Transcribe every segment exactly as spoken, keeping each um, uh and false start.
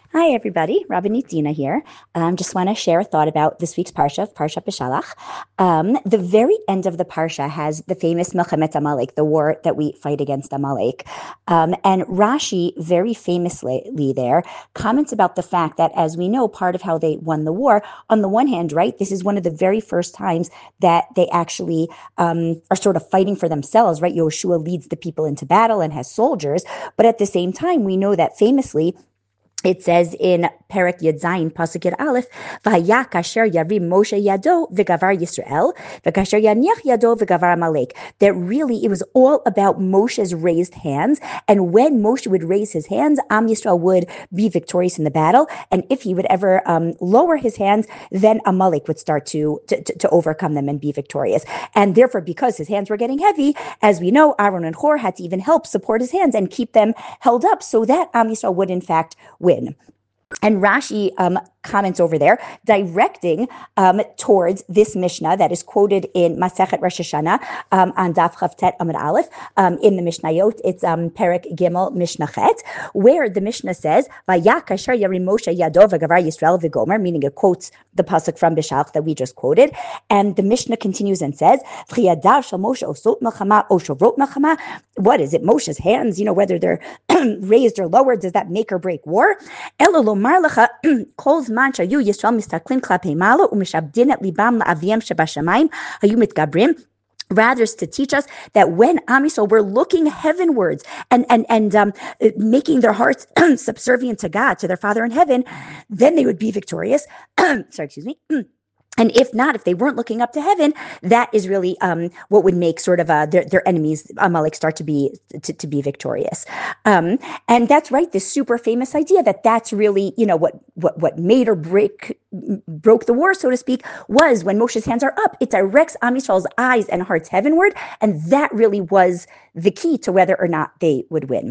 Hi, everybody. Rabbanit Dina here. Um, just want to share a thought about this week's Parsha, Parsha Beshalach. Um, the very end of the Parsha has the famous Melchemet Amalek, the war that we fight against Amalek. Um, and Rashi, very famously there, comments about the fact that, as we know, part of how they won the war, on the one hand, right, this is one of the very first times that they actually um, are sort of fighting for themselves, right? Yoshua leads the people into battle and has soldiers. But at the same time, we know that famously, it says in Perek Yud Zayin, Pasuk Yud Aleph, "V'haya kasher yarim Moshe yado v'gavar Yisrael, v'kasher yaniach yado v'gavar Amalek." That really it was all about Moshe's raised hands, and when Moshe would raise his hands, Am Yisrael would be victorious in the battle, and if he would ever um, lower his hands, then Amalek would start to, to to overcome them and be victorious. And therefore, because his hands were getting heavy, as we know, Aaron and Hor had to even help support his hands and keep them held up so that Am Yisrael would in fact win. And Rashi um, comments over there, directing um, towards this Mishnah that is quoted in Masechet Rosh Hashanah um, on Daf Chavtet Amud Aleph um, in the Mishnayot. It's um, Perek Gimel Mishnah Chet, where the Mishnah says, "Vaya kasher yarim Moshe yado v'gavar Yisrael v'gomer," meaning it quotes the pasuk from Beshalach that we just quoted. And the Mishnah continues and says, "V'chiyadav shel Moshe osot melchama o shovrot melchama." What is it? Moshe's hands, you know, whether they're raised or lowered, does that make or break war? Elo lomar lecha kol zman shayu Yisrael mistaklin klapei malo u'mishabdin et libam la'aviem shebashamayim hayu mitgabrim. Rather, is to teach us that when Am Yisrael were looking heavenwards and and and um, making their hearts subservient to God, to their Father in heaven, then they would be victorious. Sorry, excuse me. And if not, if they weren't looking up to heaven, that is really um, what would make sort of uh, their, their enemies, Amalek, start to be to, to be victorious. Um, and that's right, this super famous idea that that's really, you know, what what what made or break broke the war, so to speak, was when Moshe's hands are up, it directs Am Yisrael's eyes and hearts heavenward, and that really was the key to whether or not they would win.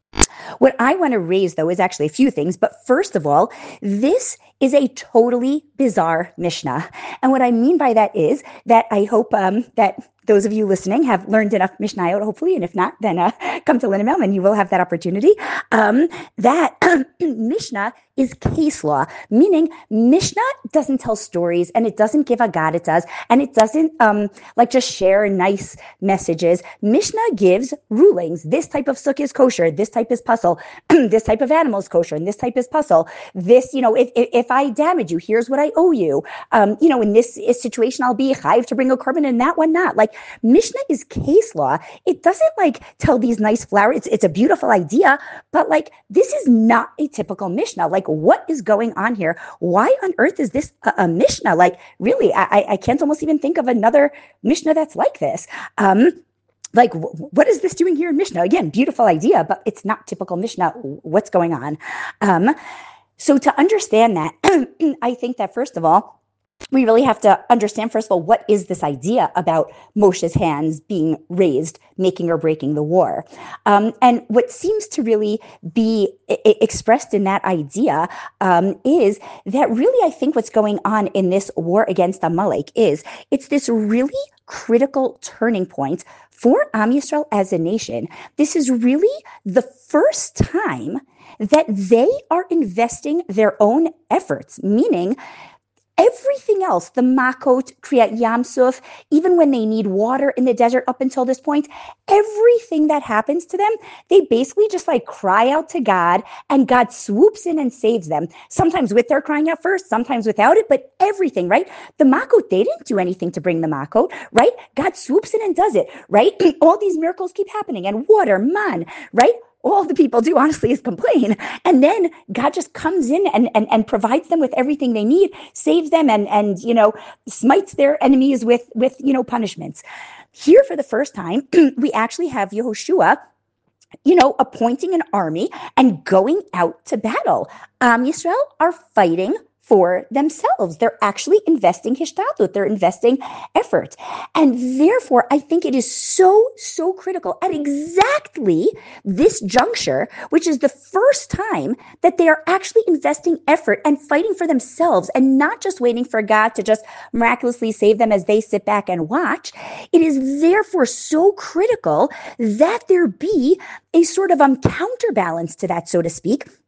What I want to raise, though, is actually a few things. But first of all, this is a totally bizarre Mishnah. And what I mean by that is that I hope um, that those of you listening have learned enough Mishnayot, hopefully, and if not, then uh, come to Linamel and you will have that opportunity. Um, that Mishnah is case law, meaning Mishnah doesn't tell stories and it doesn't give agaritas and it doesn't um, like just share nice messages. Mishnah gives rulings. This type of sukkah is kosher. This type is puzzle. This type of animal is kosher, and this type is puzzle. This, you know, if if, if I damage you, here's what I owe you. Um, you know, in this situation, I'll be chayiv to bring a korban, and that one not. Like Mishnah is case law. It doesn't like tell these nice flowers. It's it's a beautiful idea, but like this is not a typical Mishnah. Like what is going on here? Why on earth is this a, a Mishnah? Like really, I I can't almost even think of another Mishnah that's like this. Um, Like, what is this doing here in Mishnah? Again, beautiful idea, but it's not typical Mishnah. What's going on? Um, so to understand that, I think that first of all, we really have to understand, first of all, what is this idea about Moshe's hands being raised, making or breaking the war? Um, and what seems to really be I- expressed in that idea um, is that really, I think what's going on in this war against Amalek is it's this really critical turning point for Am Yisrael as a nation. This is really the first time that they are investing their own efforts, meaning everything else, the Makot, Kriyat Yamsuf, even when they need water in the desert up until this point, everything that happens to them, they basically just like cry out to God and God swoops in and saves them. Sometimes with their crying out first, sometimes without it, but everything, right? The Makot, they didn't do anything to bring the Makot, right? God swoops in and does it, right? All these miracles keep happening and water, man, right? All the people do, honestly, is complain. And then God just comes in and, and, and provides them with everything they need, saves them, and, and you know, smites their enemies with, with, you know, punishments. Here, for the first time, we actually have Yehoshua, you know, appointing an army and going out to battle. Am Yisrael are fighting for themselves. They're actually investing hishtadlut. They're investing effort. And therefore, I think it is so, so critical at exactly this juncture, which is the first time that they are actually investing effort and fighting for themselves and not just waiting for God to just miraculously save them as they sit back and watch. It is therefore so critical that there be a sort of um, counterbalance to that, so to speak,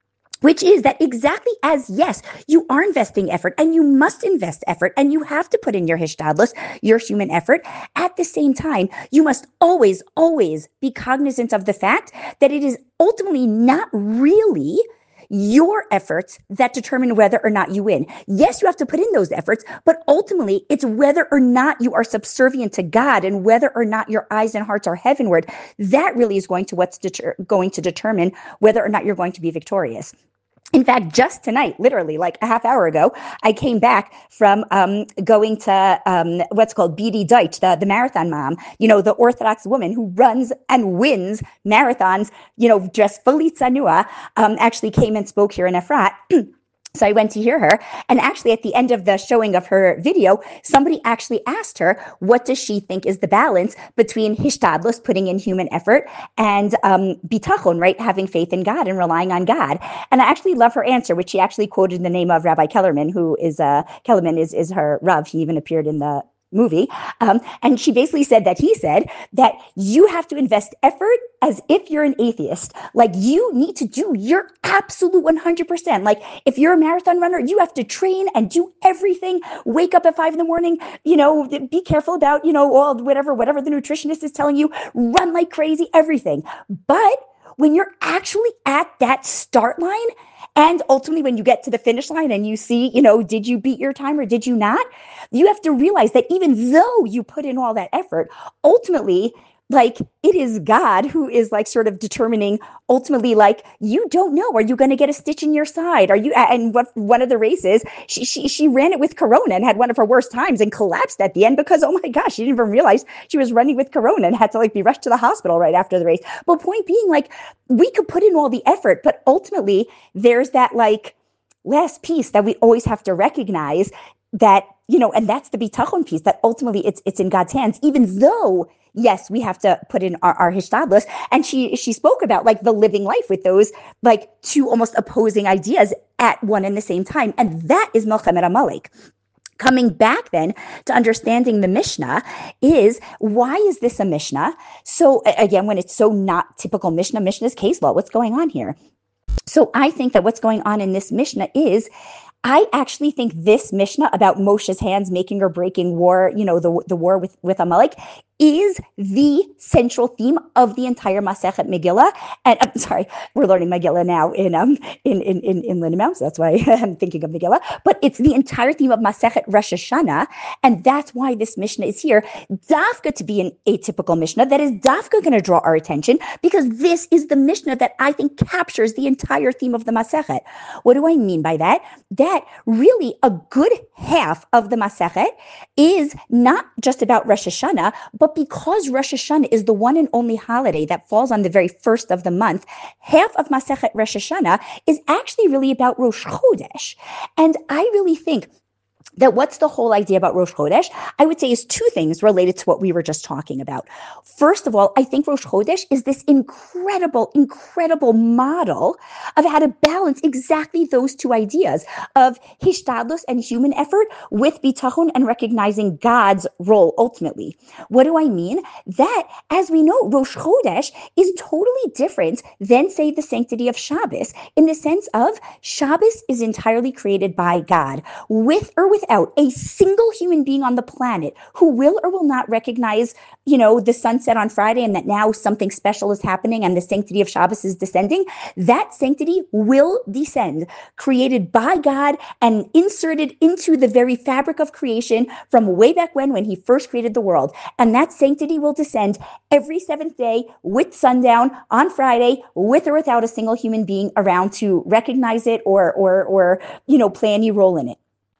which is that exactly as, yes, you are investing effort and you must invest effort and you have to put in your hishtadlus, your human effort. At the same time, you must always, always be cognizant of the fact that it is ultimately not really your efforts that determine whether or not you win. Yes, you have to put in those efforts, but ultimately it's whether or not you are subservient to God and whether or not your eyes and hearts are heavenward. That really is going to what's deter- going to determine whether or not you're going to be victorious. In fact, just tonight, literally like a half hour ago, I came back from um, going to um, what's called B D Deutsch, the, the marathon mom, you know, the Orthodox woman who runs and wins marathons, you know, dressed fully tsanua, um, actually came and spoke here in Efrat. So I went to hear her, and actually at the end of the showing of her video, somebody actually asked her, what does she think is the balance between hishtadlus, putting in human effort, and um, bitachon, right, having faith in God and relying on God? And I actually love her answer, which she actually quoted in the name of Rabbi Kellerman, who is, uh, Kellerman is, is her Rav. He even appeared in the movie. Um, and she basically said that he said that you have to invest effort as if you're an atheist. Like you need to do your absolute one hundred percent. Like if you're a marathon runner, you have to train and do everything. Wake up at five in the morning, you know, be careful about, you know, all whatever, whatever the nutritionist is telling you, run like crazy, everything. But when you're actually at that start line, and ultimately, when you get to the finish line and you see, you know, did you beat your time or did you not? You have to realize that even though you put in all that effort, ultimately, like it is God who is like sort of determining ultimately, like you don't know, are you going to get a stitch in your side? Are you? And what one of the races, she she she ran it with corona and had one of her worst times and collapsed at the end because oh my gosh, she didn't even realize she was running with corona and had to like be rushed to the hospital right after the race. But point being, like we could put in all the effort, but ultimately there's that like last piece that we always have to recognize that, you know, and that's the bitachon piece, that ultimately it's it's in God's hands, even though, yes, we have to put in our, our hishtadlus. And she she spoke about like the living life with those like two almost opposing ideas at one and the same time. And that is Melchemet Amalek. Coming back then to understanding the Mishnah is, why is this a Mishnah? So again, when it's so not typical Mishnah, Mishnah's case law, what's going on here? So I think that what's going on in this Mishnah is, I actually think this Mishnah about Moshe's hands making or breaking war, you know, the the war with, with Amalek, is the central theme of the entire Masechet Megillah. And I'm sorry, we're learning Megillah now in um in in in, in Lindenbaum, so that's why I'm thinking of Megillah. But it's the entire theme of Masechet Rosh Hashanah, and that's why this Mishnah is here, dafka to be an atypical Mishnah that is dafka going to draw our attention, because this is the Mishnah that I think captures the entire theme of the Masechet. What do I mean by that? That really a good half of the Masechet is not just about Rosh Hashanah, but because Rosh Hashanah is the one and only holiday that falls on the very first of the month, half of Masechet Rosh Hashanah is actually really about Rosh Chodesh. And I really think that what's the whole idea about Rosh Chodesh, I would say, is two things related to what we were just talking about. First of all, I think Rosh Chodesh is this incredible, incredible model of how to balance exactly those two ideas of hishtadlus and human effort with bitachon and recognizing God's role ultimately. What do I mean? That, as we know, Rosh Chodesh is totally different than, say, the sanctity of Shabbos, in the sense of Shabbos is entirely created by God, with or without a single human being on the planet who will or will not recognize, you know, the sunset on Friday and that now something special is happening and the sanctity of Shabbos is descending. That sanctity will descend, created by God and inserted into the very fabric of creation from way back when, when he first created the world. And that sanctity will descend every seventh day with sundown on Friday, with or without a single human being around to recognize it or, or, or, you know, play any role in it.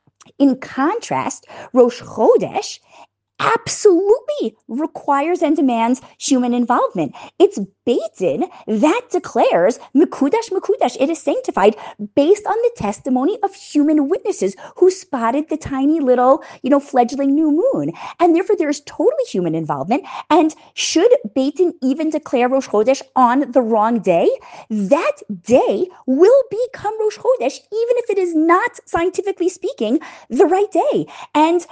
In contrast, Rosh Chodesh absolutely requires and demands human involvement. It's Beit Din that declares Mekudash Mekudash. It is sanctified based on the testimony of human witnesses who spotted the tiny little, you know, fledgling new moon. And therefore, there is totally human involvement. And should Beit Din even declare Rosh Chodesh on the wrong day, that day will become Rosh Chodesh, even if it is not, scientifically speaking, the right day. And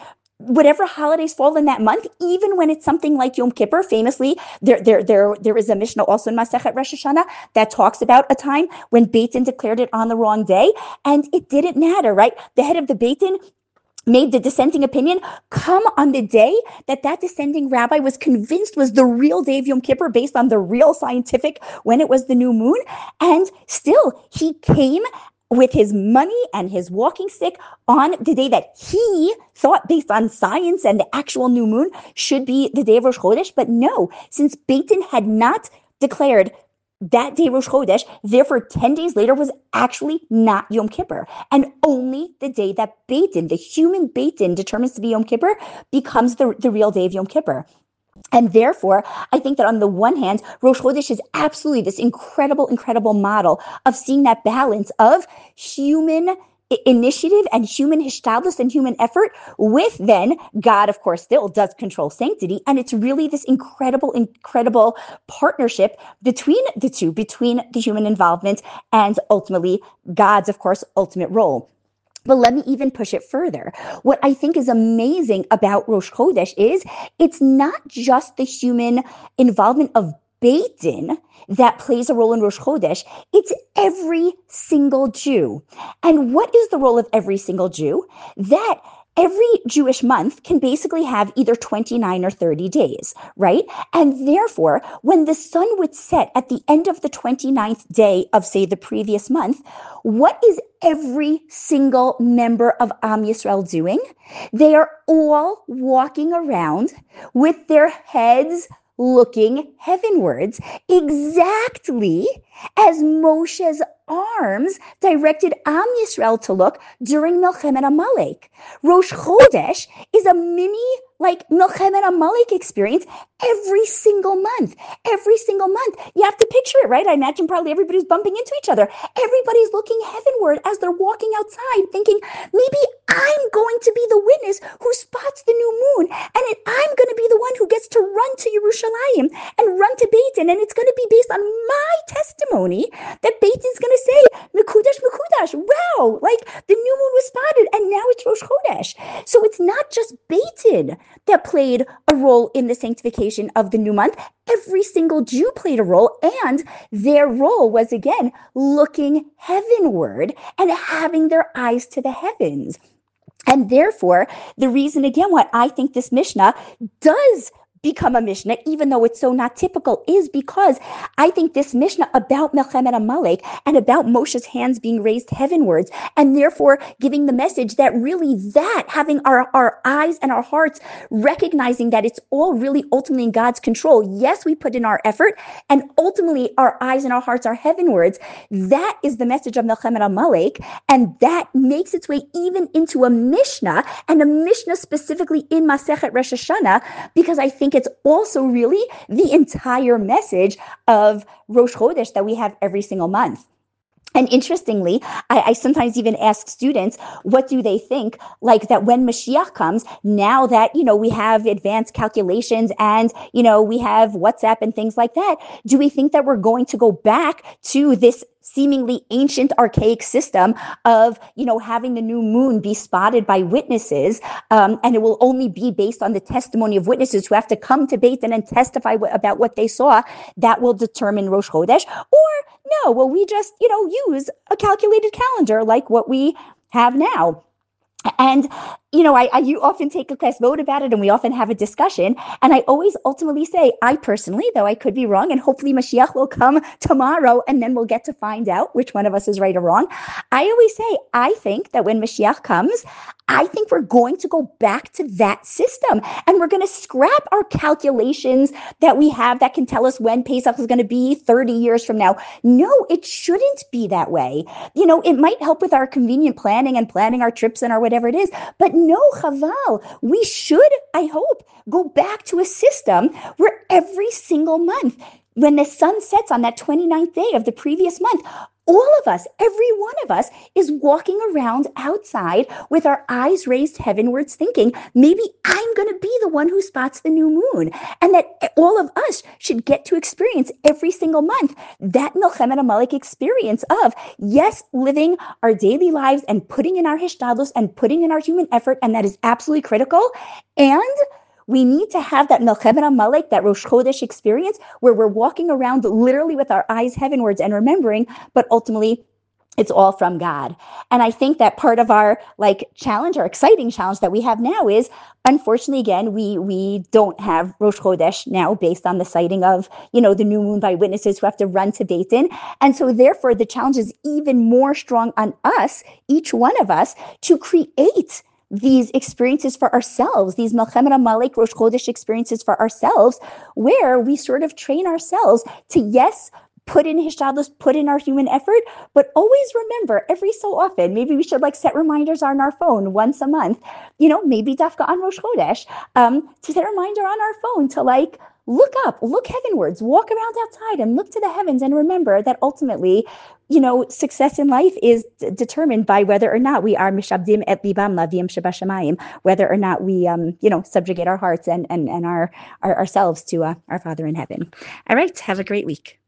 whatever holidays fall in that month, even when it's something like Yom Kippur. Famously, there there there there is a Mishnah also in Masechet Rosh Hashanah that talks about a time when Beit Din declared it on the wrong day, and it didn't matter, right? The head of the Beit Din made the dissenting opinion come on the day that that dissenting rabbi was convinced was the real day of Yom Kippur based on the real scientific when it was the new moon. And still, he came with his money and his walking stick on the day that he thought, based on science and the actual new moon, should be the day of Rosh Chodesh. But no, since Beit Din had not declared that day Rosh Chodesh, therefore ten days later was actually not Yom Kippur. And only the day that Beit Din, the human Beit Din, determines to be Yom Kippur becomes the, the real day of Yom Kippur. And therefore, I think that on the one hand, Rosh Chodesh is absolutely this incredible, incredible model of seeing that balance of human initiative and human hishtadlus and human effort with then God, of course, still does control sanctity. And it's really this incredible, incredible partnership between the two, between the human involvement and ultimately God's, of course, ultimate role. But let me even push it further. What I think is amazing about Rosh Chodesh is it's not just the human involvement of Beit Din that plays a role in Rosh Chodesh. It's every single Jew. And what is the role of every single Jew? That every Jewish month can basically have either twenty-nine or thirty days, right? And therefore, when the sun would set at the end of the twenty-ninth day of, say, the previous month, what is every single member of Am Yisrael doing? They are all walking around with their heads looking heavenwards, exactly as Moshe's arms directed Am Yisrael to look during Milchemet Amalek. Rosh Chodesh is a mini, like, Milchemet Amalek experience every single month. Every single month. You have to picture it, right? I imagine probably everybody's bumping into each other. Everybody's looking heavenward as they're walking outside, thinking, maybe I'm going to be the witness who spots the new moon, and it, I'm going to be the one who gets to run to Yerushalayim and run to Beit Din, and it's going to be based on my testimony that Beit Din's going to say, Mekudash, Mekudash, wow, like the new moon was spotted, and now it's Rosh Chodesh. So it's not just Beit Din that played a role in the sanctification of the new month. Every single Jew played a role, and their role was, again, looking heavenward and having their eyes to the heavens. And therefore, the reason, again, why I think this Mishnah does become a Mishnah, even though it's so not typical, is because I think this Mishnah about Milchemet Amalek and about Moshe's hands being raised heavenwards, and therefore giving the message that really that, having our, our eyes and our hearts, recognizing that it's all really ultimately in God's control. Yes, we put in our effort, and ultimately our eyes and our hearts are heavenwards. That is the message of Milchemet Amalek, and that makes its way even into a Mishnah, and a Mishnah specifically in Masechet Rosh Hashanah, because I think it's also really the entire message of Rosh Chodesh that we have every single month. And interestingly, I, I sometimes even ask students, what do they think? Like that when Mashiach comes, now that, you know, we have advanced calculations and, you know, we have WhatsApp and things like that, do we think that we're going to go back to this seemingly ancient, archaic system of, you know, having the new moon be spotted by witnesses, um, and it will only be based on the testimony of witnesses who have to come to Beit Din and testify w- about what they saw, that will determine Rosh Chodesh? Or no, will we just, you know, use a calculated calendar like what we have now? And, you know, I, I you often take a class vote about it, and we often have a discussion. And I always ultimately say, I personally, though I could be wrong, and hopefully Mashiach will come tomorrow, and then we'll get to find out which one of us is right or wrong. I always say, I think that when Mashiach comes, I think we're going to go back to that system, and we're going to scrap our calculations that we have that can tell us when Pesach is going to be thirty years from now. No, it shouldn't be that way. You know, it might help with our convenient planning and planning our trips and our whatever it is, but no, Chaval, we should, I hope, go back to a system where every single month, when the sun sets on that twenty-ninth day of the previous month, all of us, every one of us is walking around outside with our eyes raised heavenwards thinking, maybe I'm going to be the one who spots the new moon. And that all of us should get to experience every single month that Milchemet Amalek experience of, yes, living our daily lives and putting in our hishtadlus and putting in our human effort, and that is absolutely critical. And we need to have that Milchemet Amalek, that Rosh Chodesh experience, where we're walking around literally with our eyes heavenwards and remembering, but ultimately it's all from God. And I think that part of our like challenge, our exciting challenge that we have now is, unfortunately, again, we we don't have Rosh Chodesh now based on the sighting of, you know, the new moon by witnesses who have to run to Beit Din. And so therefore the challenge is even more strong on us, each one of us, to create these experiences for ourselves, these Milchemet Amalek Rosh Chodesh experiences for ourselves, where we sort of train ourselves to, yes, put in hishtadlus, put in our human effort, but always remember every so often, maybe we should like set reminders on our phone once a month, you know, maybe dafka on Rosh Chodesh, um, to set a reminder on our phone to like look up, look heavenwards, walk around outside and look to the heavens and remember that ultimately, you know, success in life is d- determined by whether or not we are mishabdim et libam lavim shebashamayim, whether or not we, um, you know, subjugate our hearts and and and our, our ourselves to uh, our Father in heaven. All right, have a great week.